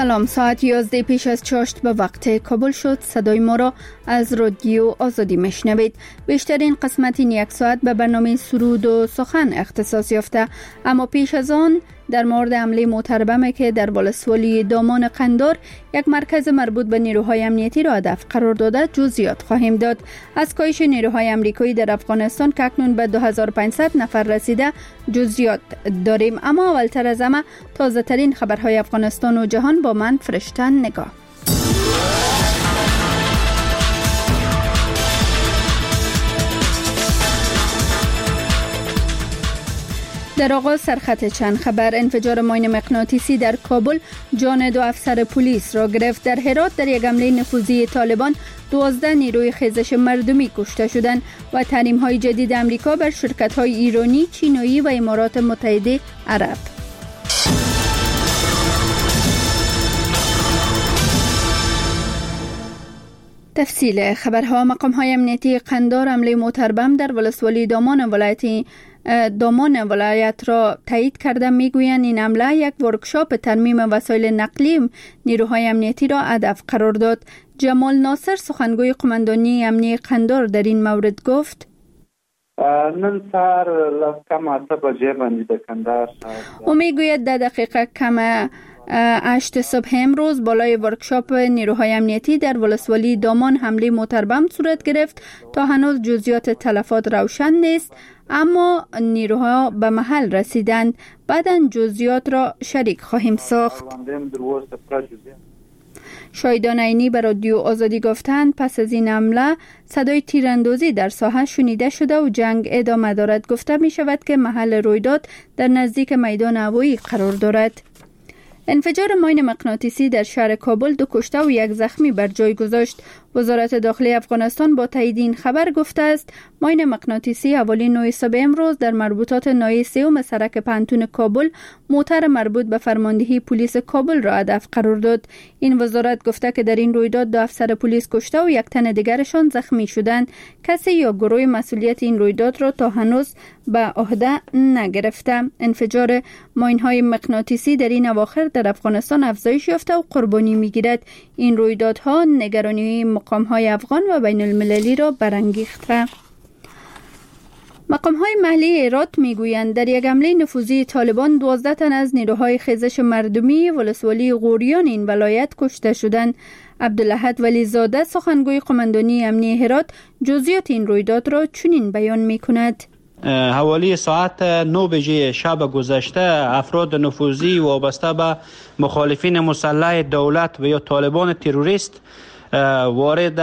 سلام، ساعت 11 پیش از چاشت به وقت کابل شد. صدای ما را از رادیو آزادی میشنوید. بیشترین قسمت این یک ساعت به برنامه سرود و سخن اختصاص یافته، اما پیش از آن در مورد حمله محترمه که در ولسوالی دامان قندار یک مرکز مربوط به نیروهای امنیتی را هدف قرار داده جزئیات خواهیم داد. از کاهش نیروهای امریکایی در افغانستان که اکنون به 2500 نفر رسیده جزئیات داریم، اما اولتر از همه تازه ترین خبرهای افغانستان و جهان با من فرشته نگاه. در آغاز سرخط چند خبر. انفجار ماین مغناطیسی در کابل جان 2 افسر پلیس را گرفت. در هرات در یک حمله نفوذی طالبان 12 نیروی خیزش مردمی کشته شدند و تحریم‌های جدید آمریکا بر شرکت‌های ایرانی، چینی و امارات متحده عرب. تفصیل خبرها. مقام‌های امنیتی قندار حمله موتربم در ولسوالی دامان ولایت را تایید کرده. میگویند این حمله یک ورکشاپ ترمیم وسایل نقلی نیروهای امنیتی را هدف قرار داد. جمال ناصر سخنگوی قماندانی امنیتی قندار در این مورد گفت: نن سهار کم 8 بجې باندې د کندهار او میگوید در دقیقه کم 8 صبح امروز بالای ورکشاپ نیروهای امنیتی در ولسوالی دامان حمله موتربم صورت گرفت. تا هنوز جزئیات تلفات روشن نیست، اما نیروها به محل رسیدند. بعداً جزئیات را شریک خواهیم ساخت. شاهدان عینی به رادیو آزادی گفتند پس از این حمله صدای تیراندازی در ساحه شنیده شده و جنگ ادامه دارد. گفته می شود که محل رویداد در نزدیک میدان هوایی قرار دارد. انفجار ماین مغناطیسی در شهر کابل 2 کشته و 1 زخمی بر جای گذاشت. وزارت داخلی افغانستان با تایید این خبر گفته است ماین مغناطیسی حوالی 9 صبح امروز در مربوطات ناحیه 3 سرک پانتون کابل موتر مربوط به فرماندهی پلیس کابل را هدف قرار داد. این وزارت گفته که در این رویداد 2 افسر پلیس کشته و 1 تن دیگرشان زخمی شدند. کسی یا گروه مسئولیت این رویداد را تا هنوز به عهده نگرفته. انفجار ماین‌های مغناطیسی در این اواخر در افغانستان افزایش یافته و قربانی می‌گیرد. این رویدادها نگرانی مقام‌های افغان و بین المللی را برانگیخته. مقام‌های محلی هرات میگویند در یک حمله نفوذی طالبان 12 تن از نیروهای خیزش مردمی ولسوالی غوریان این ولایت کشته شدند. عبدالاحد ولیزاده سخنگوی قماندانی امنیتی هرات جزئیات این رویداد را چنین بیان می‌کند: حوالی ساعت 9 بجه شب گذشته افراد نفوذی وابسته به مخالفین مسلح دولت و یا طالبان تروریست وارد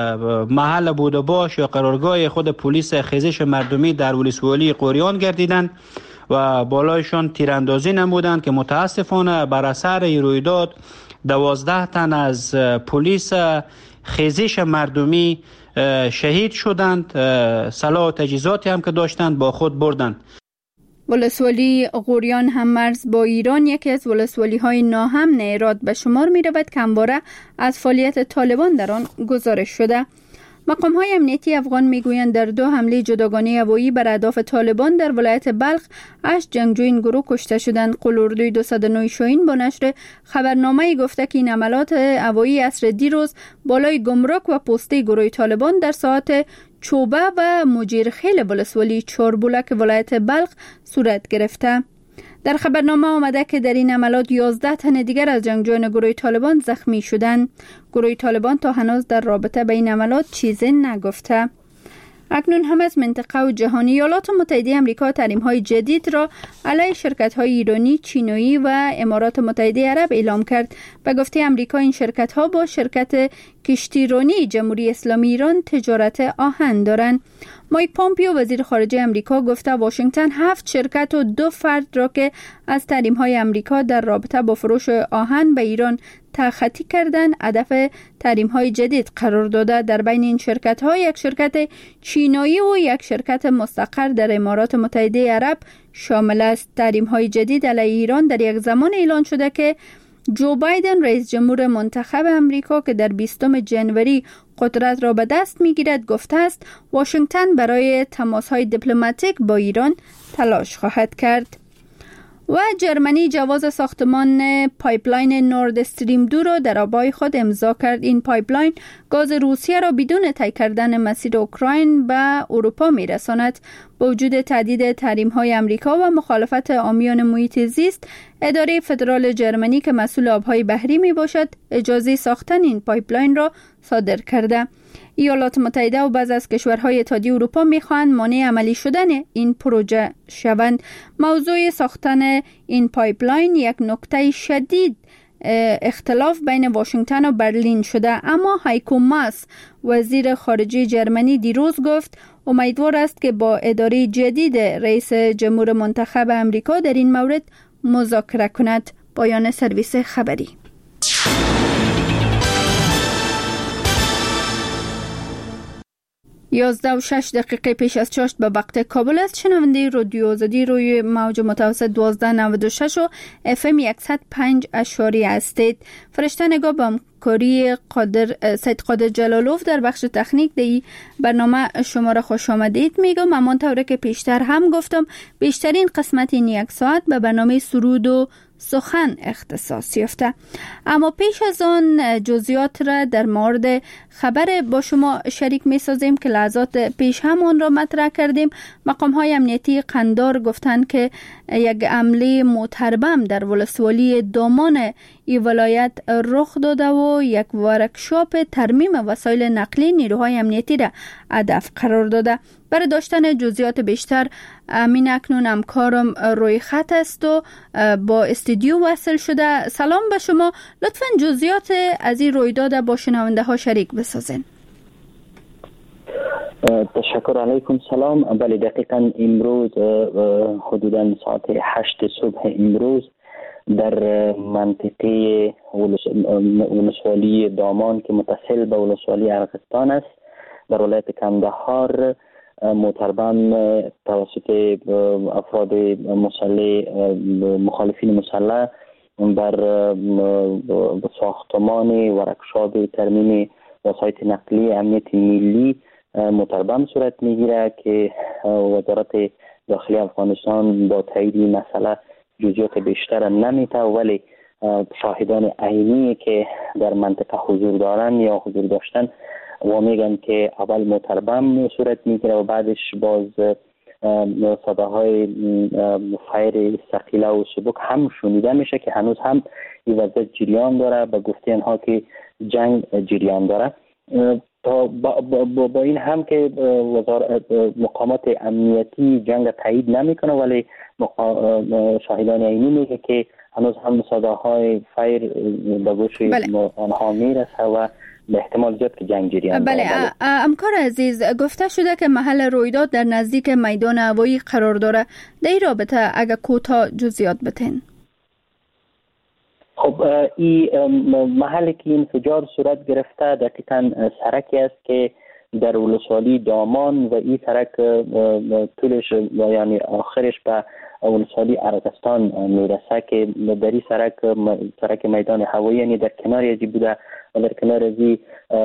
محل بوده باش یا قرارگاه خود پلیس خیزش مردمی در ولسوالی غوریان گردیدند و بالایشان تیراندازی نمودند که متاسفانه بر اثر این رویداد 12 تن از پلیس خیزش مردمی شهید شدند. سلاح و تجهیزاتی هم که داشتند با خود بردند. ولسوالی غوریان هم مرز با ایران یکی از ولسوالی های ناامن هرات به شمار می رود که همواره از فعالیت طالبان در آن گزارش شده. مقام های امنیتی افغان می گویند در 2 حمله جداگانه هوایی بر اهداف طالبان در ولایت بلخ 8 جنگجو این گروه کشته شدند. قلوردوی 209 شاهین با نشر خبرنامه گفته که این حملات هوایی عصر دیروز بالای گمرک و پسته گروه طالبان در ساحات چوبه و مجیرخیل ولسوالی چاربولک ولایت بلخ صورت گرفته. در خبرنامه آمده که در این حملات 11 تن دیگر از جنگجویان گروه طالبان زخمی شدند. گروه طالبان تا هنوز در رابطه با این حملات چیزی نگفته. اکنون هم از منطقه و جهانی ایالات متحده آمریکا تحریم‌های جدید را علیه شرکت‌های ایرانی، چینی و امارات متحده عرب اعلام کرد. به گفته آمریکا این شرکت‌ها با شرکت کشتیرانی جمهوری اسلامی ایران تجارت آهن دارند. مایک پامپیو وزیر خارجه آمریکا گفته واشنگتن 7 شرکت و 2 فرد را که از تحریم‌های آمریکا در رابطه با فروش آهن به ایران تخطی کردن هدف تحریم‌های جدید قرار داده. در بین این شرکت‌ها یک شرکت چینی و یک شرکت مستقر در امارات متحده عرب شامل است. تحریم‌های جدید علیه ایران در یک زمان اعلان شده که جو بایدن رئیس جمهور منتخب امریکا که در 20 ژانویه قدرت را به دست می‌گیرد گفته است واشنگتن برای تماس‌های دیپلماتیک با ایران تلاش خواهد کرد. و جرمنی جواز ساختمان پایپلاین نورد استریم 2 را در آبای خود امضا کرد. این پایپلاین گاز روسیه را بدون طی کردن مسیر اوکراین به اروپا میرساند. با وجود تهدید تحریم‌های آمریکا و مخالفت عامیان محیط زیست، اداره فدرال جرمنی که مسئول آبهای بحری می باشد اجازه ساختن این پایپلاین را صادر کرده. ایالات متحده و بعضی از کشورهای اتحادیه اروپا می‌خواهند مانع عملی شدن این پروژه شوند. موضوع ساختن این پایپلاین یک نکته شدید اختلاف بین واشنگتن و برلین شده، اما هایکو ماس وزیر خارجه جرمنی دیروز گفت امیدوار است که با اداره جدید رئیس جمهور منتخب آمریکا در این مورد مذاکره کند. پایان سرویس خبری. 11:06 پیش از 4 به وقت کابل است. شنونده رادیو آزادی روی موج متوسط 1296 و FM 105.0 هستید. فرشته نگاه به همکاری سید قادر جلالوف در بخش تکنیک دی برنامه شما را خوش آمدید میگم. همانطور که پیشتر هم گفتم بیشترین قسمت این یک ساعت به برنامه سرود و سخن اختصاص یافته، اما پیش از آن جزئیات را در مورد خبر با شما شریک می سازیم که لحظات پیش هم آن را مطرح کردیم. مقام های امنیتی قندار گفتند که یک حمله متربم در ولسوالی دامان این ولایت رخ داده و یک ورکشاپ ترمیم وسایل نقلیه نیروهای امنیتی را هدف قرار داده. برای داشتن جزئیات بیشتر امین اکنون همکارم روی خط است و با استودیو وصل شده. سلام به شما، لطفاً جزئیات از این رویداد با شنونده ها شریک بسازین. تشکر، علیکم سلام. بله، دقیقاً امروز حدوداً ساعت 8 صبح امروز در منطقه ولسوالی دامان که متصل به ولسوالی ارغستان است در ولایت کندهار متربم توسط افراد مسلح مخالفین مسلح بر ساختمان ورکشاپ ترمیم وسایل نقلیه امنیت ملی متربم صورت میگیره که وزارت داخلی افغانستان با تایید این مسئله جزئیات بیشتر نمیده، ولی شاهدان عینی که در منطقه حضور دارن یا حضور داشتن و میگن که اول متربم صورت میگیره و بعدش باز صداهای فایر ثقیله و سبک هم شنیده میشه که هنوز هم این وضعیت جریان داره. به گفته اینها که جنگ جریان داره. تا با این هم که مقامات امنیتی جنگ تایید نمیکنه، ولی شاهدان عینی میگه که هنوز هم صداهای فایر به گوش آنها میرسه و به احتمال زیاد که جنگ جریان داره. بله، همکار عزیز، گفته شده که محل رویداد در نزدیک میدان هوایی قرار داره. در این رابطه اگر کوتاه جزئیات بتین. خب، این محلی که انفجار صورت گرفته دقیقاً سرکی است که در ولسوالی دامان و این سرک طولش یعنی آخرش به ولسوالی ارغستان میرسه که در این سرک میدان هوایی یعنی در کنار ازی بوده و در کنار ازی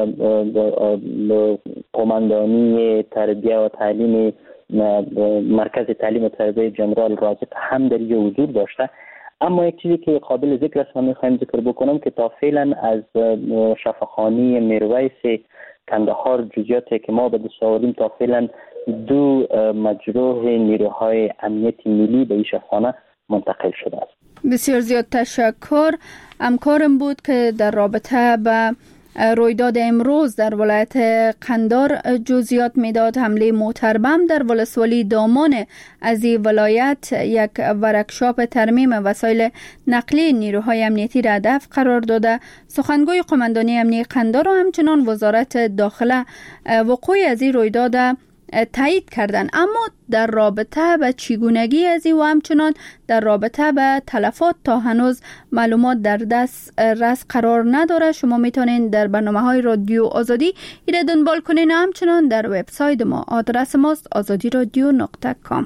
قماندانی تربیه و تعلیم مرکز تعلیم و تربیه جنرال رازق هم در اینجا حضور داشته. اما یک چیزی که قابل ذکر است و میخوایم ذکر بکنم که تا فعلا از شفاخانه میرویس کندهار جزئیاتی که ما به دست آوردیم تا فعلا 2 مجروح نیروهای امنیت ملی به این شفاخانه منتقل شده است. بسیار زیاد تشکر. همکارم بود که در رابطه به رویداد امروز در ولایت قندار جزئیات میداد. حمله متربم در ولسوالی دامان از این ولایت یک ورکشاپ ترمیم وسایل نقلیه نیروهای امنیتی را هدف قرار داده. سخنگوی قماندانی امنیتی قندار و همچنان وزارت داخله وقوع از این رویداد تایید کردن، اما در رابطه به چگونگی از این و همچنان در رابطه به تلفات تا هنوز معلومات در دست رس قرار نداره. شما میتونین در برنامه‌های رادیو آزادی ایره دنبال کنین و همچنان در وبسایت ما. آدرس ماست azadiradio.com.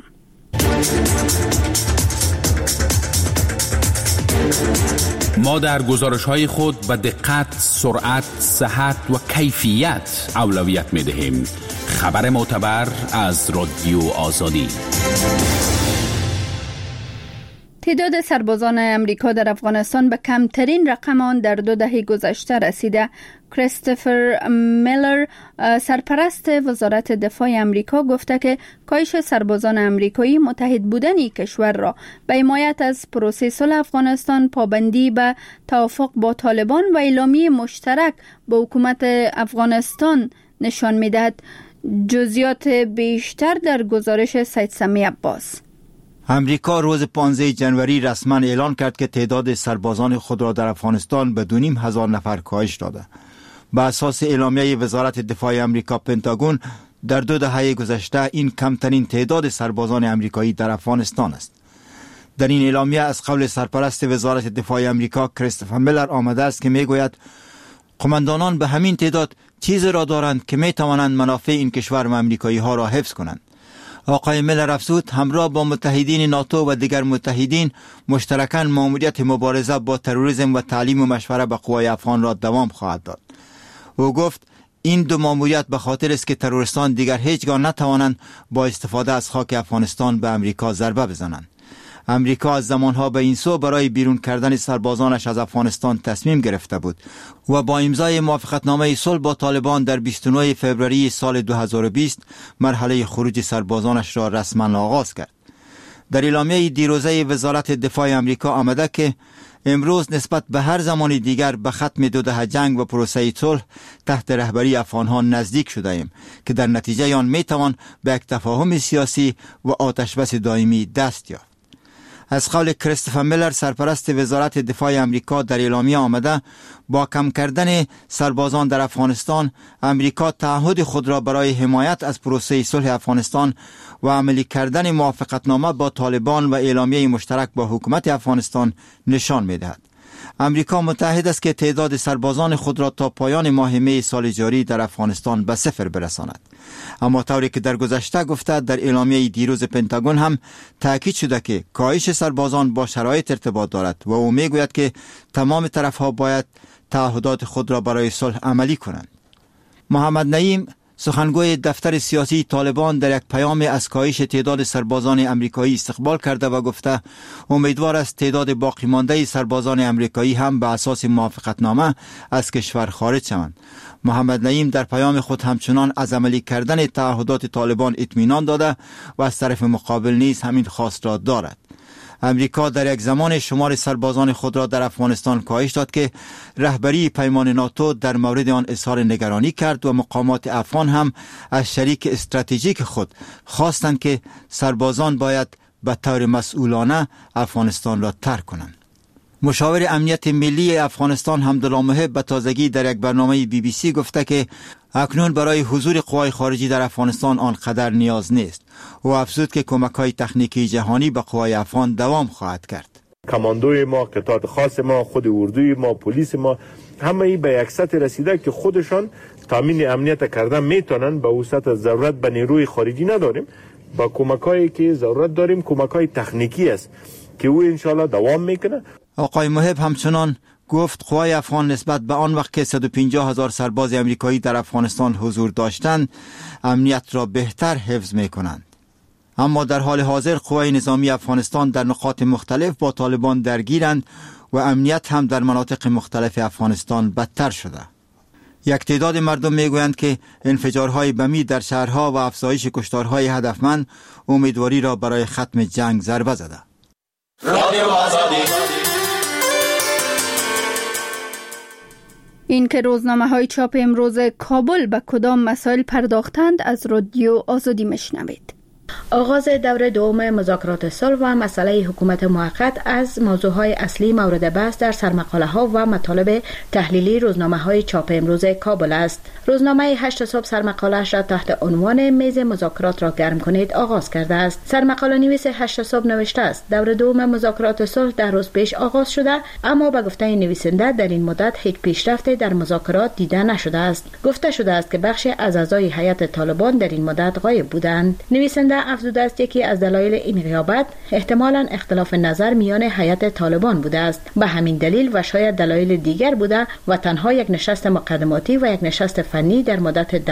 ما در گزارش‌های خود به دقت، سرعت، صحت و کیفیت اولویت می‌دهیم. خبر معتبر از رادیو آزادی. تعداد سربازان امریکا در افغانستان به کمترین رقم آن در 2 دهه گذشته رسیده. کریستوفر میلر، سرپرست وزارت دفاع امریکا، گفته که کاهش سربازان امریکایی متحد بودن کشور را به حمایت از پروسه صلح افغانستان، پابندی به توافق با طالبان و اعلامیه مشترک با حکومت افغانستان نشان می‌دهد. جزئیات بیشتر در گزارش سید سمی عباس. امریکا روز 15 جنوری رسما اعلان کرد که تعداد سربازان خود را در افغانستان به 2,500 نفر کاهش داده. بر اساس اعلامیه وزارت دفاع امریکا پنتاگون، در 2 دهه گذشته این کمترین تعداد سربازان امریکایی در افغانستان است. در این اعلامیه از قول سرپرست وزارت دفاع امریکا کریستوفر میلر آمده است که میگوید قماندانان به همین تعداد چیزی را دارند که می توانند منافع این کشور و امریکایی ها را حفظ کنند. آقای میلر افزود همراه با متحدین ناتو و دیگر متحدین مشترکاً مأموریت مبارزه با تروریسم و تعلیم و مشوره به قوای افغان را دوام خواهد داد. او گفت این 2 مأموریت به خاطر است که تروریستان دیگر هیچگاه نتوانند با استفاده از خاک افغانستان به امریکا ضربه بزنند. امریکا از زمانها به این سو برای بیرون کردن سربازانش از افغانستان تصمیم گرفته بود و با امضای موافقتنامه صلح با طالبان در 29 فوریه سال 2020 مرحله خروج سربازانش را رسما آغاز کرد. در اعلامیه دیروزه وزارت دفاع امریکا آمده که امروز نسبت به هر زمان دیگر به ختم 2 دهه جنگ و پروسه صلح تحت رهبری افغانها نزدیک شده ایم که در نتیجه آن می توان به یک تفاهم سیاسی و آتشبس دائمی دست یافت. از قول کریستوفر میلر، سرپرست وزارت دفاع امریکا، در اعلامیه آمده با کم کردن سربازان در افغانستان، امریکا تعهد خود را برای حمایت از پروسه صلح افغانستان و عملی کردن موافقتنامه با طالبان و اعلامیه مشترک با حکومت افغانستان نشان می‌دهد. امریکا متحد است که تعداد سربازان خود را تا پایان ماه می سال جاری در افغانستان به 0 برساند. اما طوری که در گذشته گفته، در اعلامیه دیروز پنتاگون هم تاکید شده که کاهش سربازان با شرایط ارتباط دارد و او میگوید که تمام طرفها باید تعهدات خود را برای صلح عملی کنند. محمد نعیم، سخنگوی دفتر سیاسی طالبان، در یک پیام از کاهش تعداد سربازان امریکایی استقبال کرده و گفته امیدوار است تعداد باقی مانده سربازان امریکایی هم به اساس موافقتنامه از کشور خارج شوند. محمد نعیم در پیام خود همچنان از عملی کردن تعهدات طالبان اطمینان داده و از طرف مقابل نیز همین خواست را دارد. امریکا در یک زمان شمار سربازان خود را در افغانستان کاهش داد که رهبری پیمان ناتو در مورد آن اظهار نگرانی کرد و مقامات افغان هم از شریک استراتژیک خود خواستند که سربازان باید به طور مسئولانه افغانستان را ترک کنند. مشاور امنیت ملی افغانستان حمدالله محب به تازگی در یک برنامه BBC گفته که اکنون برای حضور قوای خارجی در افغانستان آنقدر نیاز نیست. او افزود که کمک‌های تکنیکی جهانی به قوای افغان دوام خواهد کرد. کماندوی ما، قطعات خاص ما، خود اردوی ما، پلیس ما، همه به یک سطح رسیده که خودشان تامین امنیت کردن میتونن. به وسط ضرورت به نیروی خارجی نداریم. با کمک‌هایی که ضرورت داریم کمک‌های تکنیکی است که او انشالله دوام میکنه. آقای محب همچنان گفت قوای افغان نسبت به آن وقت که 150,000 سرباز امریکایی در افغانستان حضور داشتند امنیت را بهتر حفظ می کنند. اما در حال حاضر قوای نظامی افغانستان در نقاط مختلف با طالبان درگیرند و امنیت هم در مناطق مختلف افغانستان بدتر شده. یک تعداد مردم می گویند که انفجارهای بمی در شهرها و افزایش کشتارهای هدفمند امیدواری را برای ختم جنگ ضربه زده. این که روزنامه‌های چاپ امروز کابل به کدام مسائل پرداختند از رادیو آزادی میشنوید. آغاز دور دوم مذاکرات صلح و مسئله حکومت موقت از موضوعهای اصلی مورد بحث در سرمقاله‌ها و مطالب تحلیلی روزنامه‌های چاپ امروز کابل است. روزنامه 8 صبح سرمقاله‌اش را تحت عنوان میز مذاکرات را گرم کنید آغاز کرده است. سرمقاله نویس 8 صبح نوشته است دور دوم مذاکرات صلح 10 روز پیش آغاز شده، اما به گفته نویسنده در این مدت هیچ پیشرفتی در مذاکرات دیده نشده است. گفته شده است که بخشی از اعضای هیئت طالبان در این مدت غایب بودند. نویسنده افزوده است یکی از دلایل این غیابت احتمالاً اختلاف نظر میان هیئت طالبان بوده است. به همین دلیل و شاید دلایل دیگر بوده و تنها یک نشست مقدماتی و یک نشست فنی در مدت